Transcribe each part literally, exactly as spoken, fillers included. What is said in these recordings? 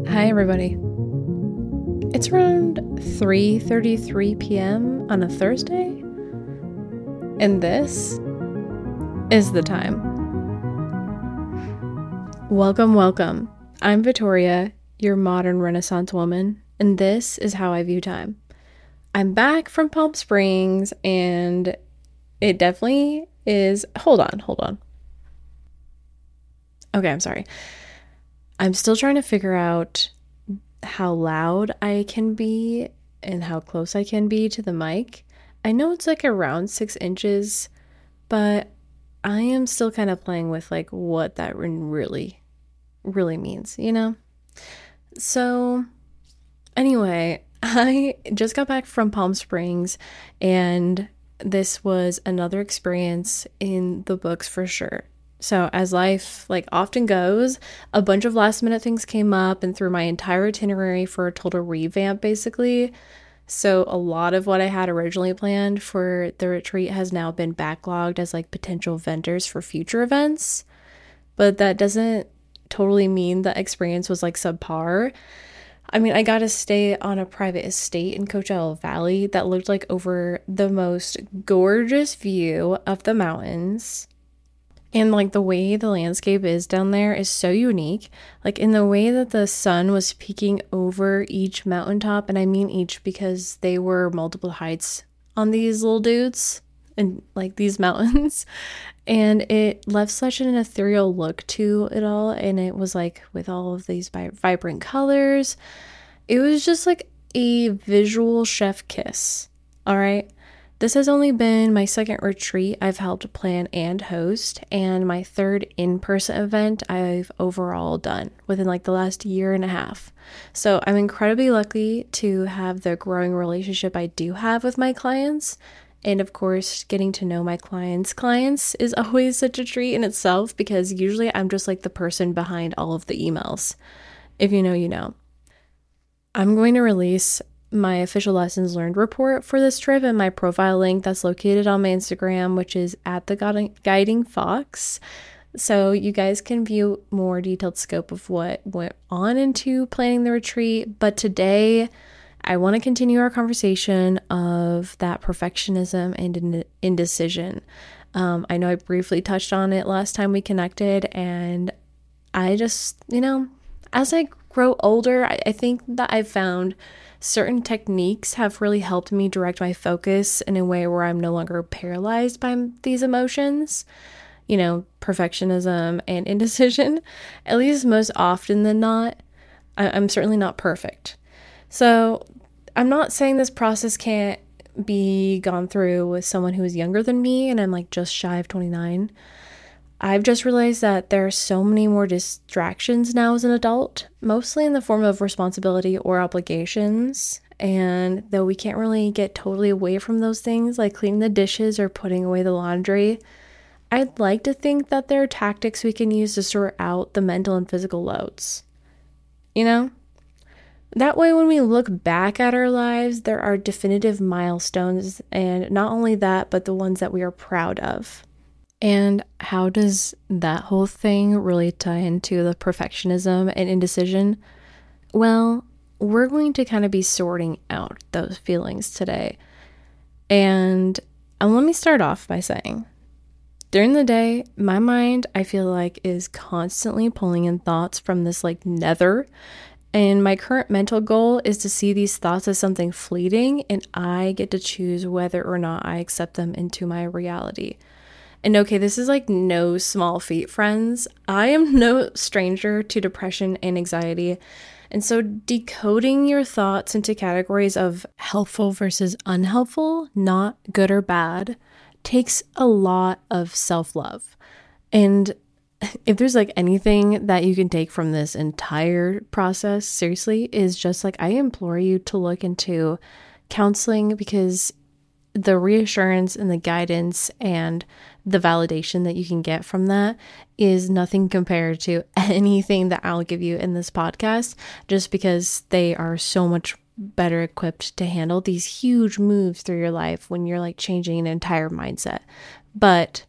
Hi everybody. It's around three thirty-three p.m. on a Thursday, and this is the time. Welcome, welcome. I'm Victoria, your modern Renaissance woman, and this is how I view time. I'm back from Palm Springs, and it definitely is... Hold on, hold on. Okay, I'm sorry. I'm still trying to figure out how loud I can be and how close I can be to the mic. I know it's like around six inches, but I am still kind of playing with like what that really, really means, you know? So anyway, I just got back from Palm Springs, and this was another experience in the books for sure. So as life like often goes, a bunch of last minute things came up and threw my entire itinerary for a total revamp basically. So a lot of what I had originally planned for the retreat has now been backlogged as like potential vendors for future events. But that doesn't totally mean the experience was like subpar. I mean, I got to stay on a private estate in Coachella Valley that looked like over the most gorgeous view of the mountains. And like the way the landscape is down there is so unique. Like in the way that the sun was peeking over each mountaintop, and I mean each because they were multiple heights on these little dudes and like these mountains. And it left such an ethereal look to it all. And it was like with all of these vi- vibrant colors. It was just like a visual chef kiss. All right. This has only been my second retreat I've helped plan and host, and my third in-person event I've overall done within like the last year and a half. So I'm incredibly lucky to have the growing relationship I do have with my clients. And of course, getting to know my clients' clients is always such a treat in itself, because usually I'm just like the person behind all of the emails. If you know, you know. I'm going to release my official lessons learned report for this trip and my profile link that's located on my Instagram, which is at the Guiding Fox. So you guys can view more detailed scope of what went on into planning the retreat. But today I want to continue our conversation of that perfectionism and indecision. Um, I know I briefly touched on it last time we connected, and I just, you know, as I grow older, I, I think that I've found certain techniques have really helped me direct my focus in a way where I'm no longer paralyzed by these emotions, you know, perfectionism and indecision. At least most often than not, I- I'm certainly not perfect. So I'm not saying this process can't be gone through with someone who is younger than me and I'm like just shy of twenty-nine. I've just realized that there are so many more distractions now as an adult, mostly in the form of responsibility or obligations. And though we can't really get totally away from those things, like cleaning the dishes or putting away the laundry, I'd like to think that there are tactics we can use to sort out the mental and physical loads. You know? That way, when we look back at our lives, there are definitive milestones, and not only that, but the ones that we are proud of. And how does that whole thing really tie into the perfectionism and indecision? Well, we're going to kind of be sorting out those feelings today. And um, let me start off by saying, during the day, my mind, I feel like, is constantly pulling in thoughts from this like nether. And my current mental goal is to see these thoughts as something fleeting, and I get to choose whether or not I accept them into my reality. And okay, this is like no small feat, friends. I am no stranger to depression and anxiety. And so decoding your thoughts into categories of helpful versus unhelpful, not good or bad, takes a lot of self-love. And if there's like anything that you can take from this entire process, seriously, is just like, I implore you to look into counseling, because the reassurance and the guidance and the validation that you can get from that is nothing compared to anything that I'll give you in this podcast, just because they are so much better equipped to handle these huge moves through your life when you're like changing an entire mindset. But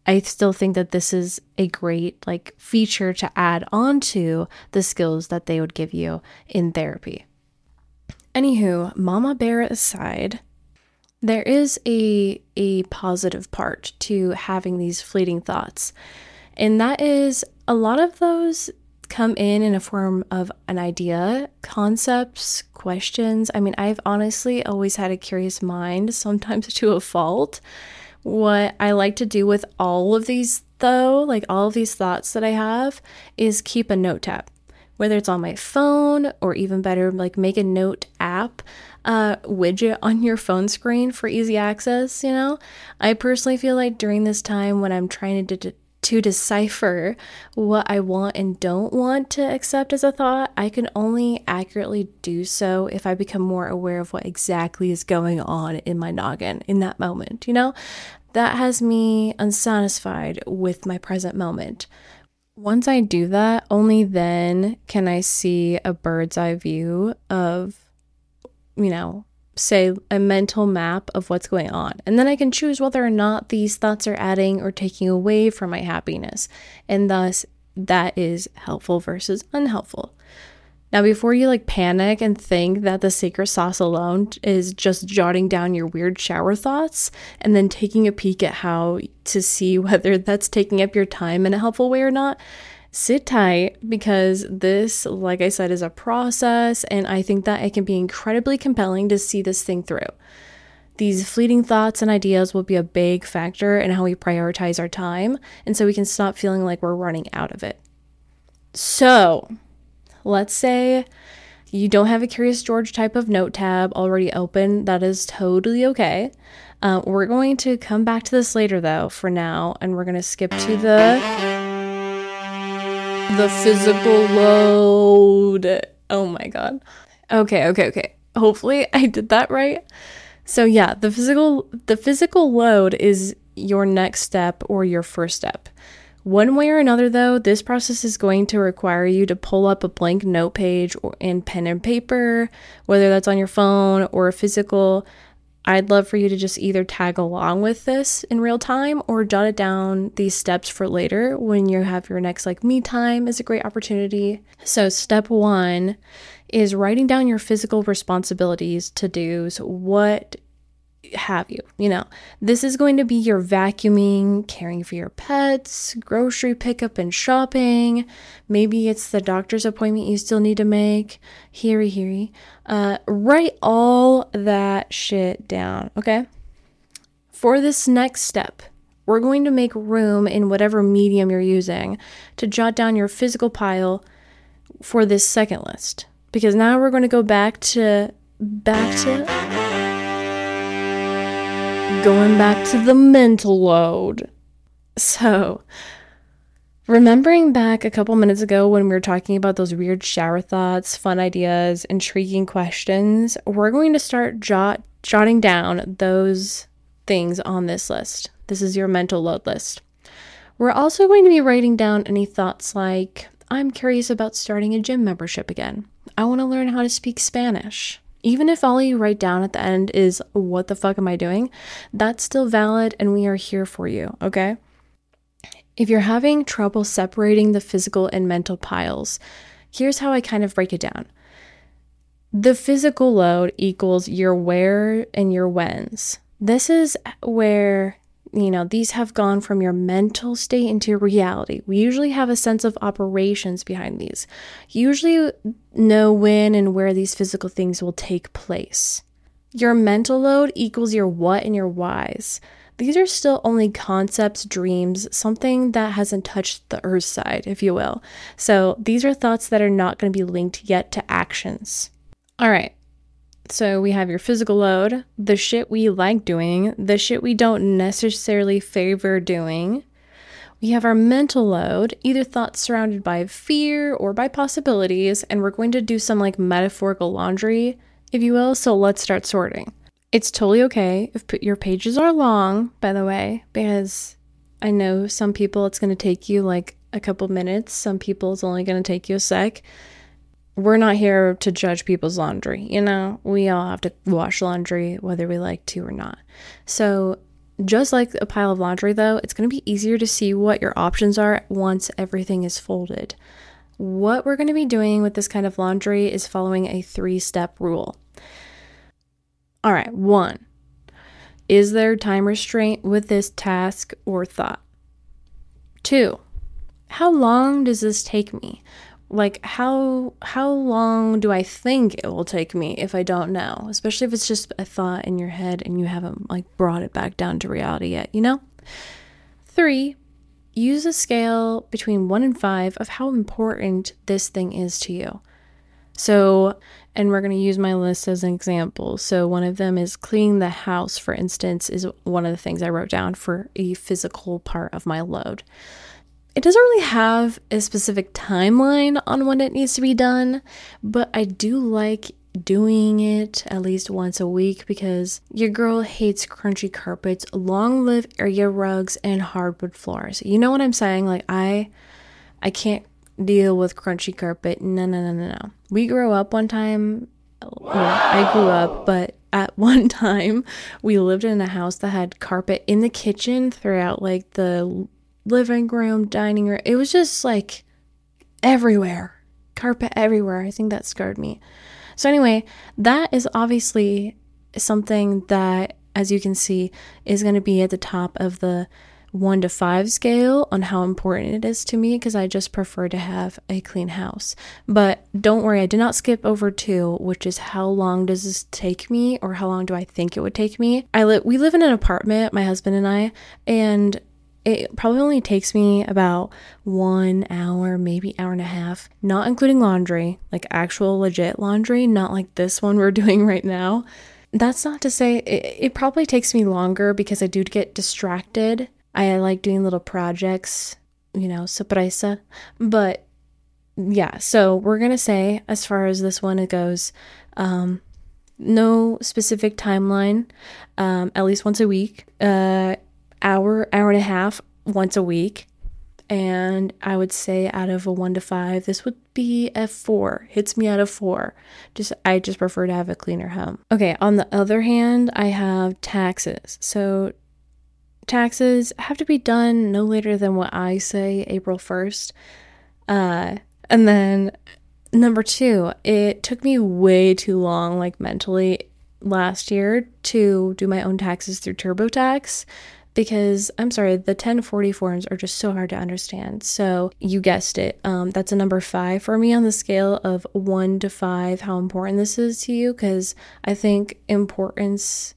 I still think that this is a great like feature to add on to the skills that they would give you in therapy. Anywho, mama bear aside, there is a a positive part to having these fleeting thoughts. And that is a lot of those come in in a form of an idea, concepts, questions. I mean, I've honestly always had a curious mind, sometimes to a fault. What I like to do with all of these, though, like all of these thoughts that I have, is keep a note tab, whether it's on my phone or even better, like make a note app uh, widget on your phone screen for easy access. You know, I personally feel like during this time when I'm trying to de- to decipher what I want and don't want to accept as a thought, I can only accurately do so if I become more aware of what exactly is going on in my noggin in that moment. You know, that has me unsatisfied with my present moment. Once I do that, only then can I see a bird's eye view of, you know, say a mental map of what's going on. And then I can choose whether or not these thoughts are adding or taking away from my happiness. And thus that is helpful versus unhelpful. Now, before you like panic and think that the secret sauce alone is just jotting down your weird shower thoughts and then taking a peek at how to see whether that's taking up your time in a helpful way or not, sit tight, because this, like I said, is a process, and I think that it can be incredibly compelling to see this thing through. These fleeting thoughts and ideas will be a big factor in how we prioritize our time, and so we can stop feeling like we're running out of it. So, let's say you don't have a Curious George type of note tab already open. That is totally okay. Uh, we're going to come back to this later, though, for now, and we're going to skip to the... The physical load. Oh my god. Okay, okay, okay. Hopefully I did that right. So yeah, the physical the physical load is your next step or your first step. One way or another, though, this process is going to require you to pull up a blank note page or in pen and paper, whether that's on your phone or a physical. I'd love for you to just either tag along with this in real time or jot it down these steps for later when you have your next like me time is a great opportunity. So step one is writing down your physical responsibilities, to-dos, what have you, you know, this is going to be your vacuuming, caring for your pets, grocery pickup and shopping. Maybe it's the doctor's appointment you still need to make. Heary, heary. Uh, write all that shit down, okay? For this next step, we're going to make room in whatever medium you're using to jot down your physical pile for this second list. Because now we're going to go back to, back to... Going back to the mental load. So, remembering back a couple minutes ago when we were talking about those weird shower thoughts, fun ideas, intriguing questions, we're going to start jot jotting down those things on this list. This is your mental load list. We're also going to be writing down any thoughts like, I'm curious about starting a gym membership again. I want to learn how to speak Spanish. Even if all you write down at the end is, what the fuck am I doing? That's still valid, and we are here for you, okay? If you're having trouble separating the physical and mental piles, here's how I kind of break it down. The physical load equals your where and your whens. This is where, you know, these have gone from your mental state into reality. We usually have a sense of operations behind these. You usually know when and where these physical things will take place. Your mental load equals your what and your whys. These are still only concepts, dreams, something that hasn't touched the earth side, if you will. So these are thoughts that are not going to be linked yet to actions. All right. So we have your physical load, the shit we like doing, the shit we don't necessarily favor doing. We have our mental load, either thoughts surrounded by fear or by possibilities, and we're going to do some like metaphorical laundry, if you will, so let's start sorting. It's totally okay if your pages are long, by the way, because I know some people it's going to take you like a couple minutes, some people it's only going to take you a sec. We're not here to judge people's laundry, you know? We all have to wash laundry, whether we like to or not. So Just like a pile of laundry, though, it's going to be easier to see what your options are once everything is folded. What we're going to be doing with this kind of laundry is following a three-step rule. All right, one, is there time restraint with this task or thought? Two, how long does this take me? Like, how how long do I think it will take me if I don't know? Especially if it's just a thought in your head and you haven't, like, brought it back down to reality yet, you know? Three, use a scale between one and five of how important this thing is to you. So, and we're going to use my list as an example. So one of them is cleaning the house, for instance, is one of the things I wrote down for a physical part of my load. It doesn't really have a specific timeline on when it needs to be done, but I do like doing it at least once a week because your girl hates crunchy carpets, long live area rugs, and hardwood floors. You know what I'm saying? Like, I I can't deal with crunchy carpet. No, no, no, no, no. We grew up one time, well, I grew up, but at one time we lived in a house that had carpet in the kitchen throughout, like, the living room, dining room. It was just like everywhere, carpet everywhere. I think that scared me. So anyway, that is obviously something that, as you can see, is going to be at the top of the one to five scale on how important it is to me, because I just prefer to have a clean house. But don't worry, I did not skip over two, which is how long does this take me, or how long do I think it would take me? I live we live in an apartment, my husband and I, and it probably only takes me about one hour, maybe hour and a half, not including laundry, like actual legit laundry, not like this one we're doing right now. That's not to say it, it probably takes me longer because I do get distracted. I like doing little projects, you know, sorpresa. But yeah, so we're going to say, as far as this one it goes, um, no specific timeline, um, at least once a week, uh, hour, hour and a half once a week. And I would say out of a one to five, this would be a four. Hits me out of four. Just I just prefer to have a cleaner home. Okay, on the other hand, I have taxes. So taxes have to be done no later than what I say, April first. Uh, and then number two, it took me way too long, like mentally, last year to do my own taxes through TurboTax. Because, I'm sorry, the ten forty forms are just so hard to understand. So, you guessed it. Um, that's a number five for me on the scale of one to five, how important this is to you. Because I think importance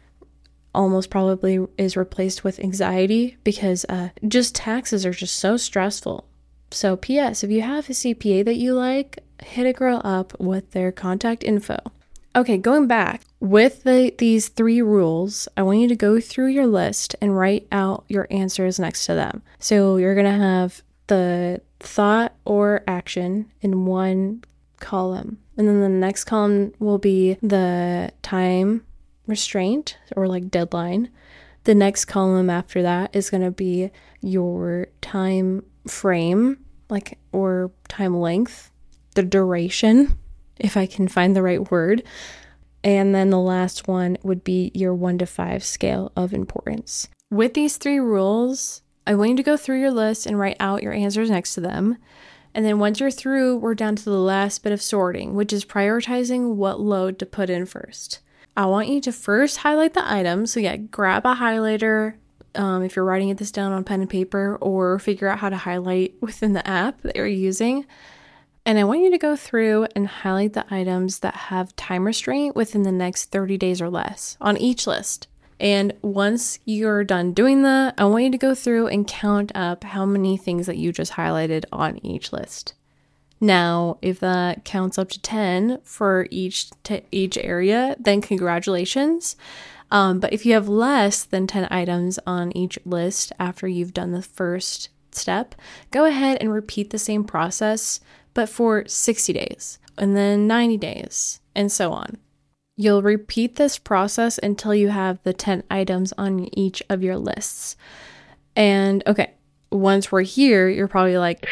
almost probably is replaced with anxiety. Because uh, just taxes are just so stressful. So, P S, if you have a C P A that you like, hit a girl up with their contact info. Okay, going back, with the, these three rules, I want you to go through your list and write out your answers next to them. So you're going to have the thought or action in one column. And then the next column will be the time restraint or like deadline. The next column after that is going to be your time frame, like, or time length, the duration, if I can find the right word. And then the last one would be your one to five scale of importance. With these three rules, I want you to go through your list and write out your answers next to them. And then once you're through, we're down to the last bit of sorting, which is prioritizing what load to put in first. I want you to first highlight the items. So yeah, grab a highlighter um, if you're writing this down on pen and paper, or figure out how to highlight within the app that you're using. And I want you to go through and highlight the items that have time restraint within the next thirty days or less on each list. And once you're done doing that, I want you to go through and count up how many things that you just highlighted on each list. Now, if that counts up to ten for each t- each area, then congratulations. Um, but if you have less than ten items on each list after you've done the first step, go ahead and repeat the same process, but for sixty days, and then ninety days, and so on. You'll repeat this process until you have the ten items on each of your lists. And okay, once we're here, you're probably like,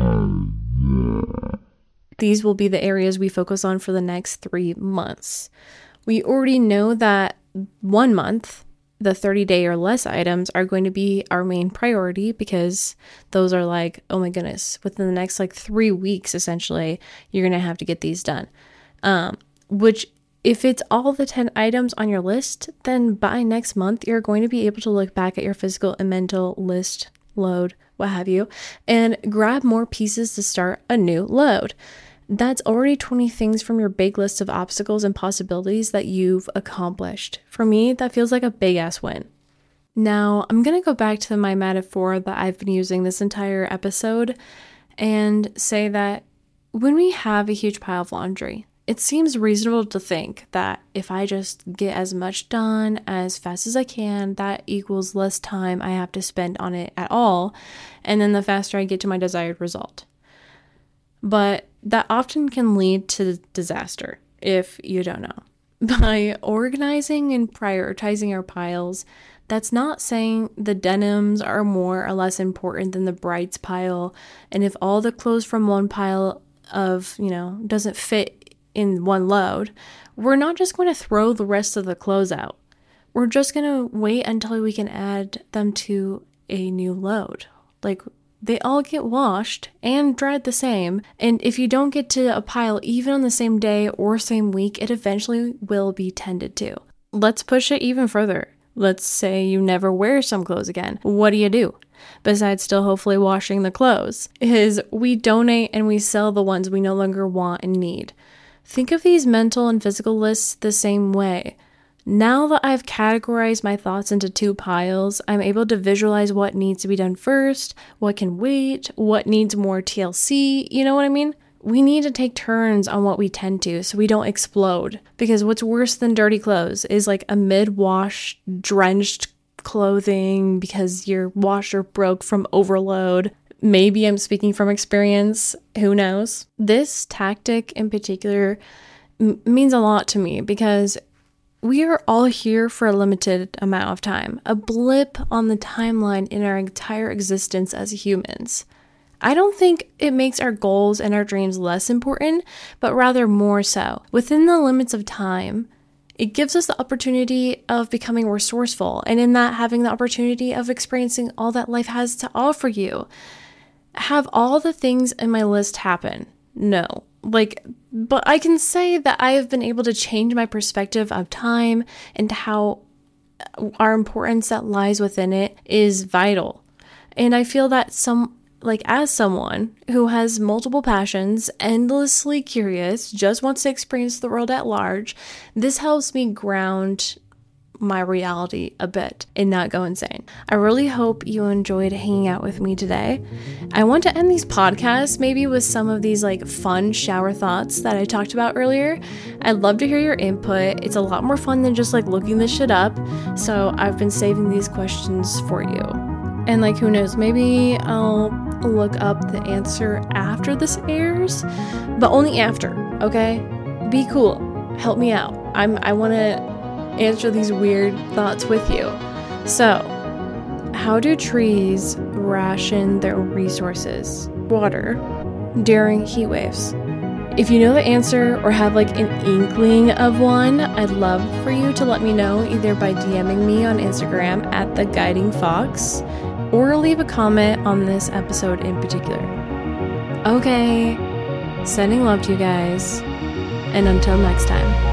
these will be the areas we focus on for the next three months. We already know that one month the thirty day or less items are going to be our main priority, because those are like, oh my goodness, within the next like three weeks, essentially, you're going to have to get these done. Um, which if it's all the ten items on your list, then by next month, you're going to be able to look back at your physical and mental list, load, what have you, and grab more pieces to start a new load. That's already twenty things from your big list of obstacles and possibilities that you've accomplished. For me, that feels like a big ass win. Now, I'm going to go back to my metaphor that I've been using this entire episode and say that when we have a huge pile of laundry, it seems reasonable to think that if I just get as much done as fast as I can, that equals less time I have to spend on it at all, and then the faster I get to my desired result. But that often can lead to disaster if you don't know. By organizing and prioritizing our piles, that's not saying the denims are more or less important than the brights pile. And if all the clothes from one pile of, you know, doesn't fit in one load, we're not just going to throw the rest of the clothes out. We're just going to wait until we can add them to a new load. Like, they all get washed and dried the same, and if you don't get to a pile even on the same day or same week, it eventually will be tended to. Let's push it even further. Let's say you never wear some clothes again. What do you do? Besides still hopefully washing the clothes, is we donate and we sell the ones we no longer want and need. Think of these mental and physical lists the same way. Now that I've categorized my thoughts into two piles, I'm able to visualize what needs to be done first, what can wait, what needs more T L C, you know what I mean? We need to take turns on what we tend to so we don't explode. Because what's worse than dirty clothes is like a mid-wash, drenched clothing because your washer broke from overload. Maybe I'm speaking from experience, who knows? This tactic in particular m- means a lot to me because we are all here for a limited amount of time, a blip on the timeline in our entire existence as humans. I don't think it makes our goals and our dreams less important, but rather more so. Within the limits of time, it gives us the opportunity of becoming resourceful, and in that, having the opportunity of experiencing all that life has to offer you. Have all the things in my list happen? No. Like, but I can say that I have been able to change my perspective of time and how our importance that lies within it is vital. And I feel that some, like as someone who has multiple passions, endlessly curious, just wants to experience the world at large, this helps me ground my reality a bit and not go insane. I really hope you enjoyed hanging out with me today. I want to end these podcasts maybe with some of these like fun shower thoughts that I talked about earlier. I'd love to hear your input. It's a lot more fun than just like looking this shit up. So I've been saving these questions for you. And like, who knows, maybe I'll look up the answer after this airs, but only after, okay? Be cool. Help me out. I'm, I want to answer these weird thoughts with you. So, how do trees ration their resources, water, during heat waves? If you know the answer or have like an inkling of one, I'd love for you to let me know either by DMing me on Instagram at The Guiding Fox or leave a comment on this episode in particular. Okay, sending love to you guys, and until next time.